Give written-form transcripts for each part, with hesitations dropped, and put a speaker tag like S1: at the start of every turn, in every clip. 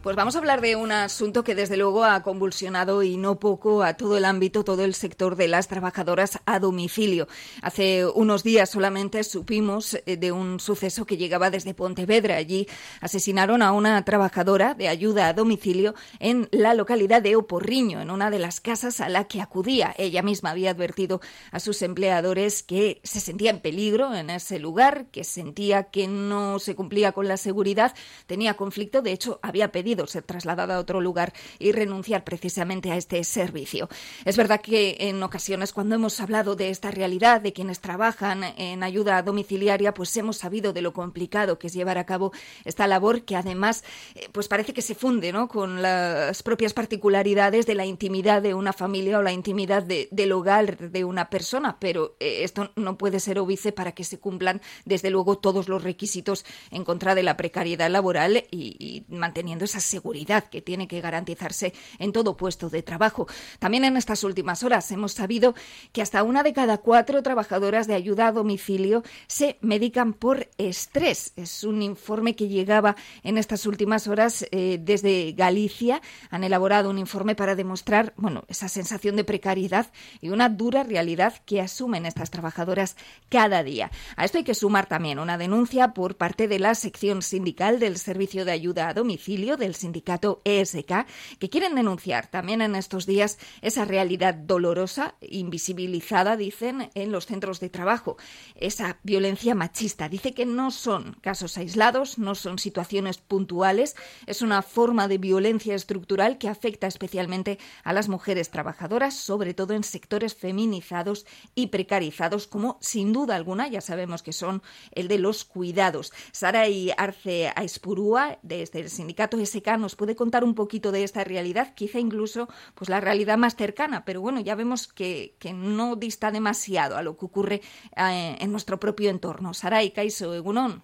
S1: Pues vamos a hablar de un asunto que desde luego ha convulsionado y no poco a todo el ámbito, todo el sector de las trabajadoras a domicilio. Hace unos días solamente supimos de un suceso que llegaba desde Pontevedra. Allí asesinaron a una trabajadora de ayuda a domicilio en la localidad de Oporriño, en una de las casas a la que acudía. Ella misma había advertido a sus empleadores que se sentía en peligro en ese lugar, que sentía que no se cumplía con la seguridad, tenía conflicto, de hecho había pedido ser trasladada a otro lugar y renunciar precisamente a este servicio. Es verdad que en ocasiones cuando hemos hablado de esta realidad de quienes trabajan en ayuda domiciliaria, pues hemos sabido de lo complicado que es llevar a cabo esta labor, que además pues parece que se funde, ¿no?, con las propias particularidades de la intimidad de una familia o la intimidad del hogar de una persona, pero esto no puede ser óbice para que se cumplan desde luego todos los requisitos en contra de la precariedad laboral y manteniendo esa seguridad que tiene que garantizarse en todo puesto de trabajo. También en estas últimas horas hemos sabido que hasta 1 de cada 4 trabajadoras de ayuda a domicilio se medican por estrés. Es un informe que llegaba en estas últimas horas desde Galicia. Han elaborado un informe para demostrar, esa sensación de precariedad y una dura realidad que asumen estas trabajadoras cada día. A esto hay que sumar también una denuncia por parte de la sección sindical del Servicio de Ayuda a Domicilio del sindicato ESK, que quieren denunciar también en estos días esa realidad dolorosa, invisibilizada, dicen, en los centros de trabajo. Esa violencia machista. Dice que no son casos aislados, no son situaciones puntuales, es una forma de violencia estructural que afecta especialmente a las mujeres trabajadoras, sobre todo en sectores feminizados y precarizados, como sin duda alguna ya sabemos que son el de los cuidados. Sarai Arce Aispurúa, desde el sindicato ESK, nos puede contar un poquito de esta realidad, quizá incluso pues la realidad más cercana, pero bueno, ya vemos que no dista demasiado a lo que ocurre en nuestro propio entorno. Sarai, kaixo, egunon.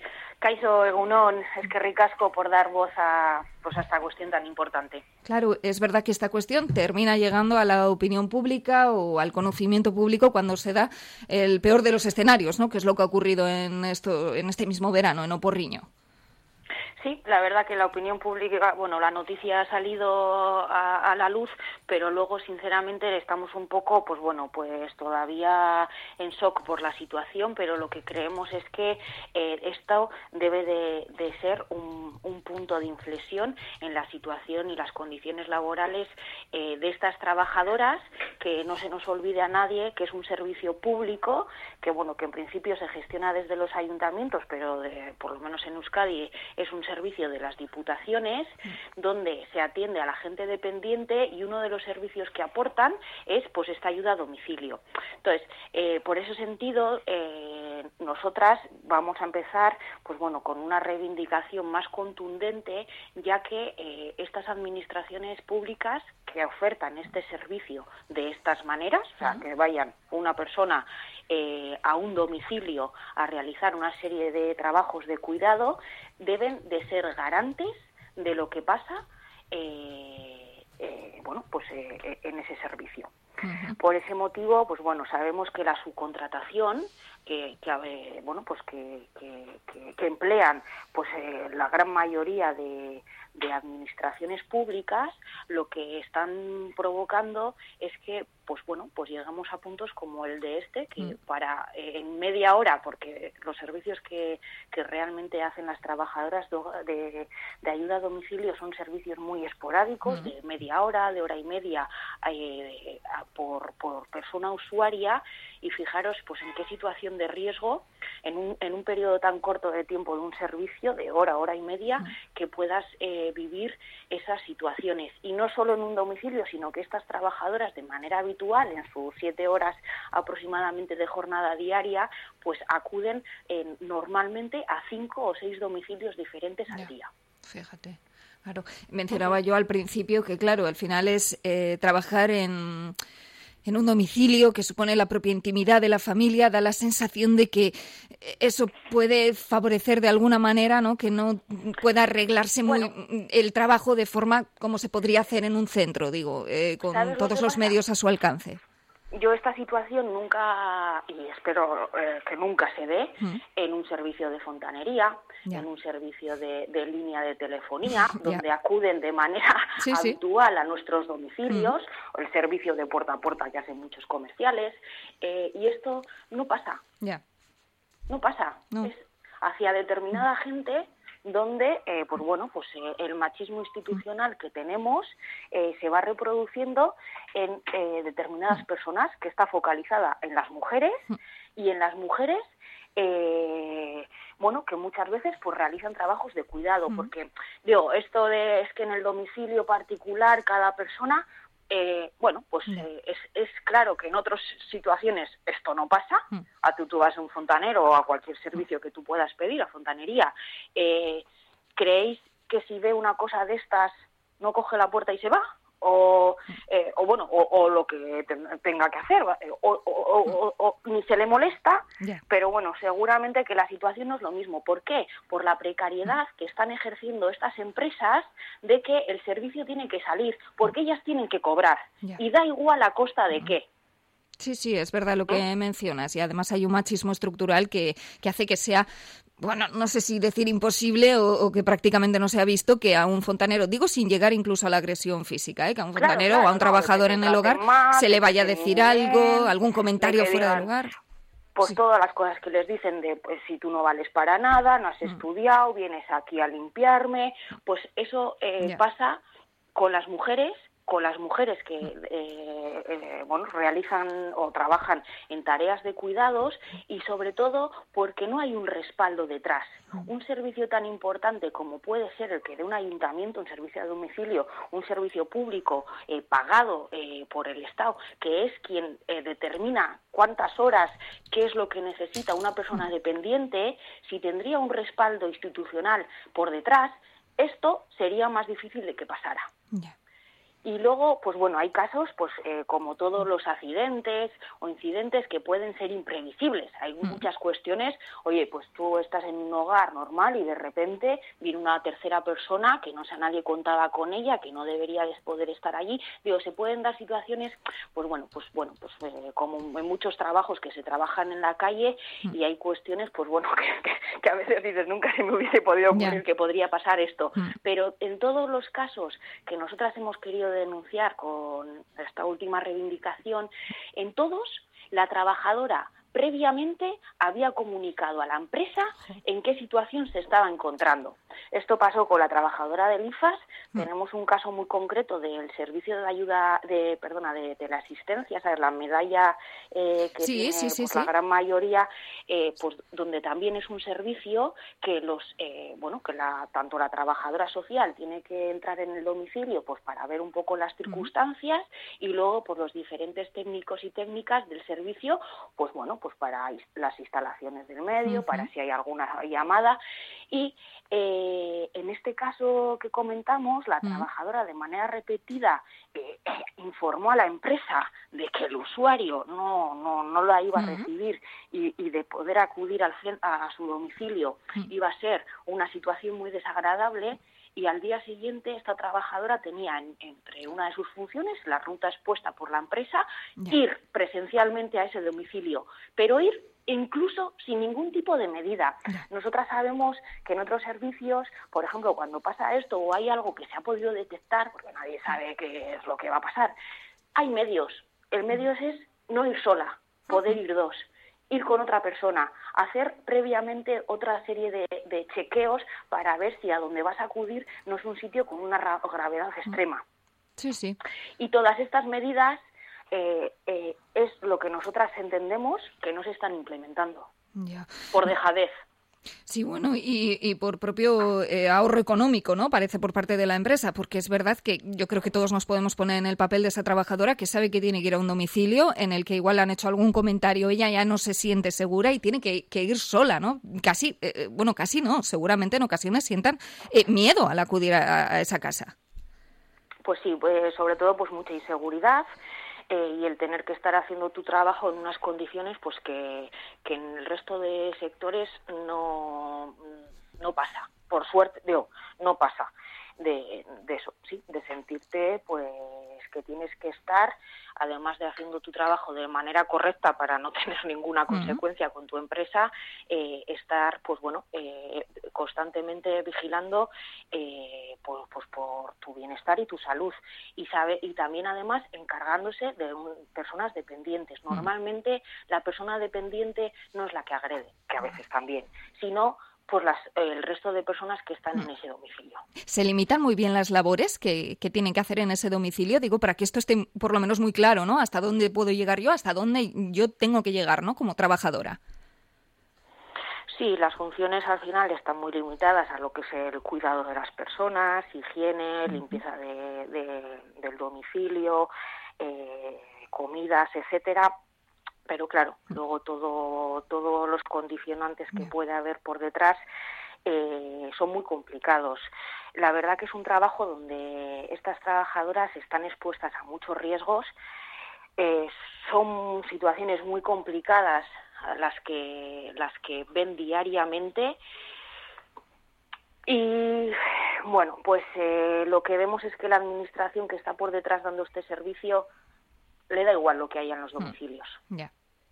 S2: Kaixo, egunon, es que ricasco por dar voz a esta cuestión tan importante.
S1: Claro, es verdad que esta cuestión termina llegando a la opinión pública o al conocimiento público cuando se da el peor de los escenarios, ¿no?, que es lo que ha ocurrido en este mismo verano, en Oporriño.
S2: Sí, la verdad que la opinión pública, la noticia ha salido a la luz, pero luego, sinceramente, estamos un poco, pues todavía en shock por la situación, pero lo que creemos es que esto debe de ser un punto de inflexión en la situación y las condiciones laborales de estas trabajadoras, que no se nos olvide a nadie que es un servicio público, que en principio se gestiona desde los ayuntamientos, pero por lo menos en Euskadi es un servicio de las diputaciones, donde se atiende a la gente dependiente, y uno de los servicios que aportan es esta ayuda a domicilio. Entonces, por ese sentido, nosotras vamos a empezar con una reivindicación más contundente, ya que estas administraciones públicas que ofertan este servicio de estas maneras, o sea, que vayan una persona a un domicilio a realizar una serie de trabajos de cuidado, deben de ser garantes de lo que pasa en ese servicio. Por ese motivo, sabemos que la subcontratación que emplean la gran mayoría de administraciones públicas, lo que están provocando es que llegamos a puntos como el de que para en media hora, porque los servicios que realmente hacen las trabajadoras de ayuda a domicilio son servicios muy esporádicos, de media hora, de hora y media por persona usuaria, y fijaros en qué situación de riesgo en un periodo tan corto de tiempo de un servicio de hora y media, que puedas vivir esas situaciones, y no solo en un domicilio, sino que estas trabajadoras de manera habitual, en sus 7 horas aproximadamente de jornada diaria, acuden normalmente a 5 o 6 domicilios diferentes al día.
S1: Fíjate. Claro, mencionaba yo al principio que, claro, al final es trabajar en un domicilio que supone la propia intimidad de la familia, da la sensación de que eso puede favorecer de alguna manera, ¿no?, que no pueda arreglarse el trabajo de forma como se podría hacer en un centro, con todos los medios a su alcance.
S2: Yo esta situación nunca, y espero que nunca se dé, en un servicio de fontanería, en un servicio de línea de telefonía, donde acuden de manera habitual a nuestros domicilios, o el servicio de puerta a puerta que hacen muchos comerciales, y esto no pasa. No pasa. Es hacia determinada gente donde el machismo institucional que tenemos se va reproduciendo en determinadas personas, que está focalizada en las mujeres, y en las mujeres que muchas veces pues realizan trabajos de cuidado, porque esto es que en el domicilio particular cada persona, es claro que en otras situaciones esto no pasa. Tú vas a un fontanero o a cualquier servicio que tú puedas pedir, a fontanería, ¿creéis que si ve una cosa de estas no coge la puerta y se va? O lo que tenga que hacer, o ni se le molesta, pero bueno, seguramente que la situación no es lo mismo. ¿Por qué? Por la precariedad que están ejerciendo estas empresas de que el servicio tiene que salir, porque ellas tienen que cobrar, y da igual a costa de qué.
S1: Sí, es verdad lo que mencionas, y además hay un machismo estructural que hace que sea, no sé si decir imposible o que prácticamente no se ha visto que a un fontanero, digo sin llegar incluso a la agresión física, que a un fontanero o a un trabajador en el hogar se le vaya a decir algo, algún comentario fuera de lugar.
S2: Pues todas las cosas que les dicen de, pues si tú no vales para nada, no has estudiado, vienes aquí a limpiarme, pues eso pasa con las mujeres que realizan o trabajan en tareas de cuidados, y sobre todo porque no hay un respaldo detrás. Un servicio tan importante como puede ser el que de un ayuntamiento, un servicio de domicilio, un servicio público pagado por el Estado, que es quien determina cuántas horas, qué es lo que necesita una persona dependiente, si tendría un respaldo institucional por detrás, esto sería más difícil de que pasara. Y luego, hay casos, como todos los accidentes o incidentes que pueden ser imprevisibles. Hay muchas cuestiones, pues tú estás en un hogar normal y de repente viene una tercera persona que nadie contaba con ella, que no debería de poder estar allí. Se pueden dar situaciones, como en muchos trabajos que se trabajan en la calle, y hay cuestiones, que a veces dices, nunca se me hubiese podido ocurrir que podría pasar esto. Pero en todos los casos que nosotras hemos querido denunciar con esta última reivindicación, en todos la trabajadora previamente había comunicado a la empresa en qué situación se estaba encontrando. Esto pasó con la trabajadora del IFAS. Tenemos un caso muy concreto del servicio de ayuda de la asistencia, ¿sabes? La medalla que tiene la gran mayoría, donde también es un servicio que tanto la trabajadora social tiene que entrar en el domicilio para ver un poco las circunstancias, y luego los diferentes técnicos y técnicas del servicio para las instalaciones del medio, para si hay alguna llamada. Y en este caso que comentamos, la trabajadora de manera repetida informó a la empresa de que el usuario no la iba a recibir, y de poder acudir a su domicilio iba a ser una situación muy desagradable. Y al día siguiente esta trabajadora tenía entre una de sus funciones la ruta expuesta por la empresa, ir presencialmente a ese domicilio, pero ir incluso sin ningún tipo de medida. Nosotras sabemos que en otros servicios, por ejemplo, cuando pasa esto o hay algo que se ha podido detectar, porque nadie sabe qué es lo que va a pasar, hay medios. El medio es no ir sola, poder ir dos, ir con otra persona, hacer previamente otra serie de chequeos para ver si a donde vas a acudir no es un sitio con una gravedad extrema.
S1: Sí.
S2: Y todas estas medidas es lo que nosotras entendemos que no se están implementando por dejadez.
S1: Sí, y por propio ahorro económico, ¿no? Parece por parte de la empresa, porque es verdad que yo creo que todos nos podemos poner en el papel de esa trabajadora que sabe que tiene que ir a un domicilio en el que igual le han hecho algún comentario, ella ya no se siente segura y tiene que ir sola, ¿no? Casi no, seguramente en ocasiones sientan miedo al acudir a esa casa.
S2: Pues sí, sobre todo mucha inseguridad. Y el tener que estar haciendo tu trabajo en unas condiciones que en el resto de sectores no pasa. Por suerte, no pasa de eso, sí, de sentirte que tienes que estar, además de haciendo tu trabajo de manera correcta para no tener ninguna consecuencia con tu empresa, estar constantemente vigilando por tu bienestar y tu salud, y también además encargándose de personas dependientes. Normalmente la persona dependiente no es la que agrede, que a veces también, sino pues el resto de personas que están en ese domicilio.
S1: ¿Se limitan muy bien las labores que tienen que hacer en ese domicilio? Digo, para que esto esté por lo menos muy claro, ¿no? Hasta dónde puedo llegar yo, hasta dónde yo tengo que llegar, ¿no? Como trabajadora.
S2: Sí, las funciones al final están muy limitadas a lo que es el cuidado de las personas, higiene, limpieza del domicilio, comidas, etcétera. Pero claro, luego todos los condicionantes que puede haber por detrás son muy complicados. La verdad que es un trabajo donde estas trabajadoras están expuestas a muchos riesgos. Son situaciones muy complicadas las que ven diariamente. Y bueno, pues lo que vemos es que la administración que está por detrás dando este servicio le da igual lo que haya en los domicilios.
S1: Yeah.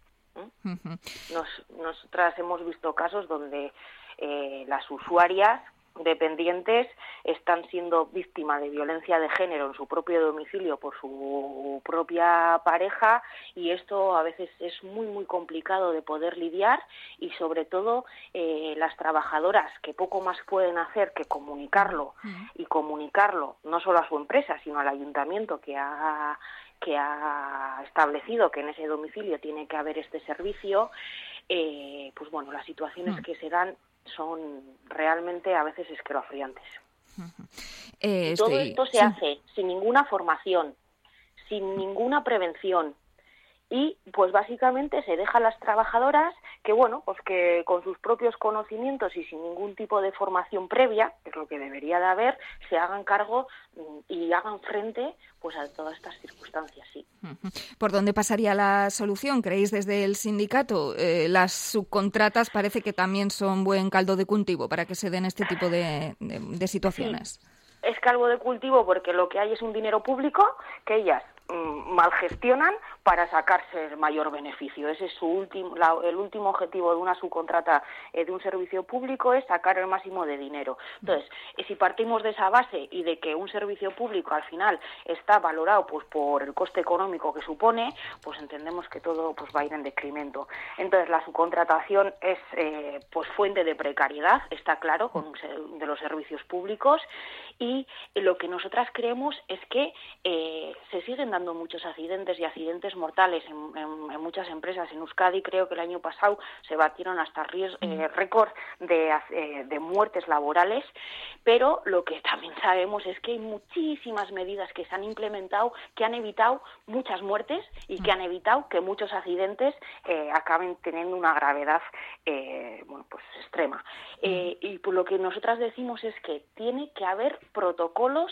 S2: Nosotras hemos visto casos donde las usuarias dependientes están siendo víctimas de violencia de género en su propio domicilio por su propia pareja, y esto a veces es muy muy complicado de poder lidiar, y sobre todo las trabajadoras que poco más pueden hacer que comunicarlo, y comunicarlo no solo a su empresa sino al ayuntamiento que ha establecido que en ese domicilio tiene que haber este servicio. Pues bueno, las situaciones que se dan son realmente a veces escalofriantes. Todo esto se hace sin ninguna formación, sin ninguna prevención, y pues básicamente se deja a las trabajadoras que, bueno, pues que con sus propios conocimientos y sin ningún tipo de formación previa, que es lo que debería de haber, se hagan cargo y hagan frente pues a todas estas circunstancias, sí.
S1: ¿Por dónde pasaría la solución? ¿Creéis desde el sindicato? Las subcontratas parece que también son buen caldo de cultivo para que se den este tipo de situaciones.
S2: Sí, es caldo de cultivo porque lo que hay es un dinero público que ellas mal gestionan para sacarse el mayor beneficio. Ese es el último objetivo de una subcontrata de un servicio público, es sacar el máximo de dinero. Entonces, si partimos de esa base y de que un servicio público al final está valorado pues por el coste económico que supone, pues entendemos que todo pues va a ir en decremento. Entonces, la subcontratación es pues fuente de precariedad, está claro, de los servicios públicos, y lo que nosotras creemos es que se siguen dando muchos accidentes y accidentes mortales en muchas empresas. En Euskadi creo que el año pasado se batieron hasta récord de muertes laborales, pero lo que también sabemos es que hay muchísimas medidas que se han implementado que han evitado muchas muertes y que han evitado que muchos accidentes acaben teniendo una gravedad pues extrema. Y pues lo que nosotras decimos es que tiene que haber protocolos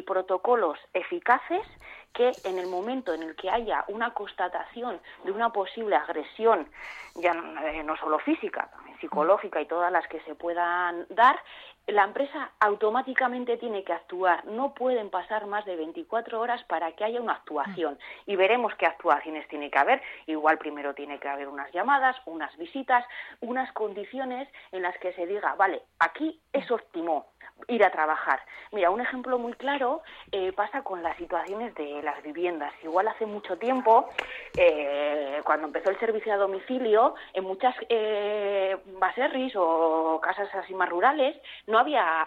S2: eficaces que en el momento en el que haya una constatación de una posible agresión, ya no solo física, también psicológica y todas las que se puedan dar, la empresa automáticamente tiene que actuar. No pueden pasar más de 24 horas para que haya una actuación. Y veremos qué actuaciones tiene que haber. Igual primero tiene que haber unas llamadas, unas visitas, unas condiciones en las que se diga, vale, aquí es óptimo ir a trabajar. Mira, un ejemplo muy claro pasa con las situaciones de las viviendas. Igual hace mucho tiempo, cuando empezó el servicio a domicilio, en muchas baserris o casas así más rurales, no había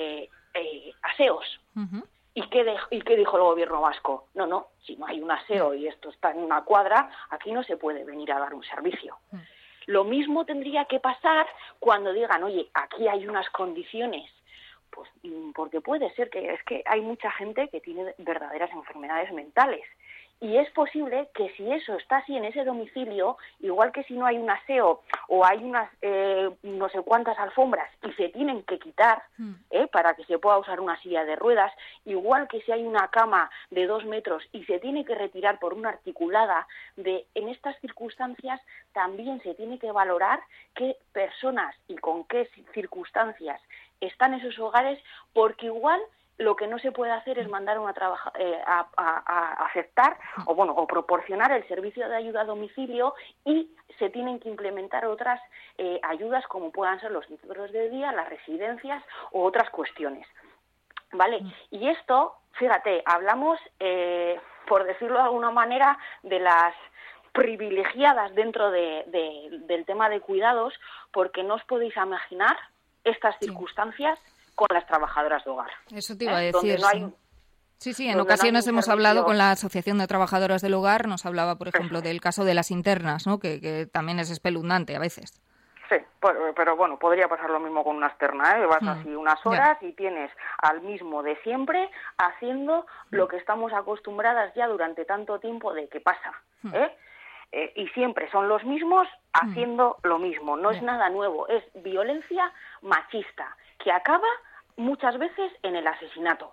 S2: aseos. ¿Y qué dijo el gobierno vasco? No, si no hay un aseo y esto está en una cuadra, aquí no se puede venir a dar un servicio. Lo mismo tendría que pasar cuando digan, oye, aquí hay unas condiciones. Pues porque puede ser que es que hay mucha gente que tiene verdaderas enfermedades mentales. Y es posible que si eso está así en ese domicilio, igual que si no hay un aseo o hay unas no sé cuántas alfombras y se tienen que quitar para que se pueda usar una silla de ruedas, igual que si hay una cama de 2 metros y se tiene que retirar por una articulada, en estas circunstancias también se tiene que valorar qué personas y con qué circunstancias están esos hogares, porque igual lo que no se puede hacer es mandar a aceptar o proporcionar el servicio de ayuda a domicilio, y se tienen que implementar otras ayudas como puedan ser los centros de día, las residencias u otras cuestiones, ¿vale? Y esto, fíjate, hablamos, por decirlo de alguna manera, de las privilegiadas dentro del tema de cuidados, porque no os podéis imaginar estas circunstancias con las trabajadoras de hogar.
S1: Eso te iba a decir,
S2: no hay,
S1: Sí, en ocasiones hemos hablado con la Asociación de Trabajadoras del Hogar, nos hablaba, por ejemplo, del caso de las internas, ¿no? Que también es espeluznante a veces.
S2: Sí, pero bueno, podría pasar lo mismo con una externa, ¿eh? Vas así unas horas y tienes al mismo de siempre haciendo lo que estamos acostumbradas ya durante tanto tiempo de que pasa, y siempre son los mismos haciendo lo mismo. No es nada nuevo, es violencia machista que acaba muchas veces en el asesinato.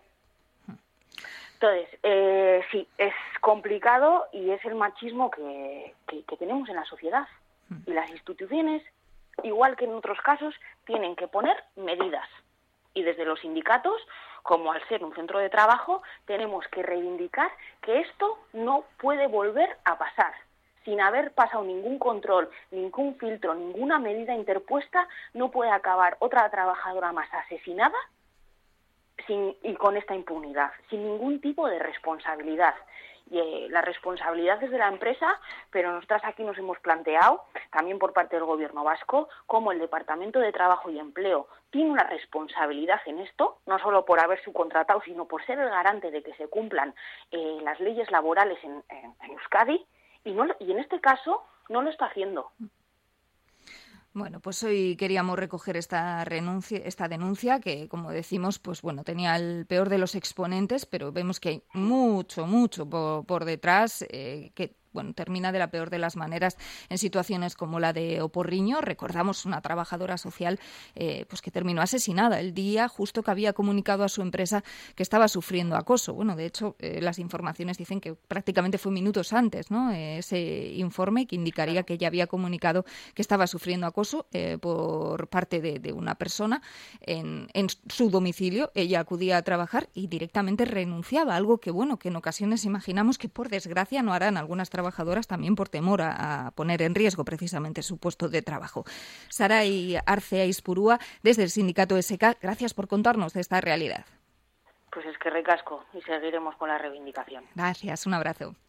S2: Entonces, sí, es complicado y es el machismo que tenemos en la sociedad. Y las instituciones, igual que en otros casos, tienen que poner medidas. Y desde los sindicatos, como al ser un centro de trabajo, tenemos que reivindicar que esto no puede volver a pasar. Sin haber pasado ningún control, ningún filtro, ninguna medida interpuesta, no puede acabar otra trabajadora más asesinada y con esta impunidad, sin ningún tipo de responsabilidad. Y la responsabilidad es de la empresa, pero nosotras aquí nos hemos planteado, también por parte del Gobierno vasco, cómo el Departamento de Trabajo y Empleo tiene una responsabilidad en esto, no solo por haber subcontratado, sino por ser el garante de que se cumplan las leyes laborales en Euskadi, y en este caso no lo está haciendo.
S1: Bueno, pues hoy queríamos recoger esta denuncia que, como decimos, pues bueno, tenía el peor de los exponentes, pero vemos que hay mucho por detrás que termina de la peor de las maneras en situaciones como la de Oporriño. Recordamos una trabajadora social pues que terminó asesinada el día justo que había comunicado a su empresa que estaba sufriendo acoso. Bueno, de hecho, las informaciones dicen que prácticamente fue minutos antes, ¿no? Ese informe que indicaría que ella había comunicado que estaba sufriendo acoso por parte de una persona en su domicilio. Ella acudía a trabajar y directamente renunciaba, algo que, bueno, que en ocasiones imaginamos que por desgracia no harán algunas trabajadoras también por temor a poner en riesgo precisamente su puesto de trabajo. Sarai Arce Aizpurua, desde el sindicato SK, gracias por contarnos de esta realidad.
S2: Pues es que recasco y seguiremos con la reivindicación.
S1: Gracias, un abrazo.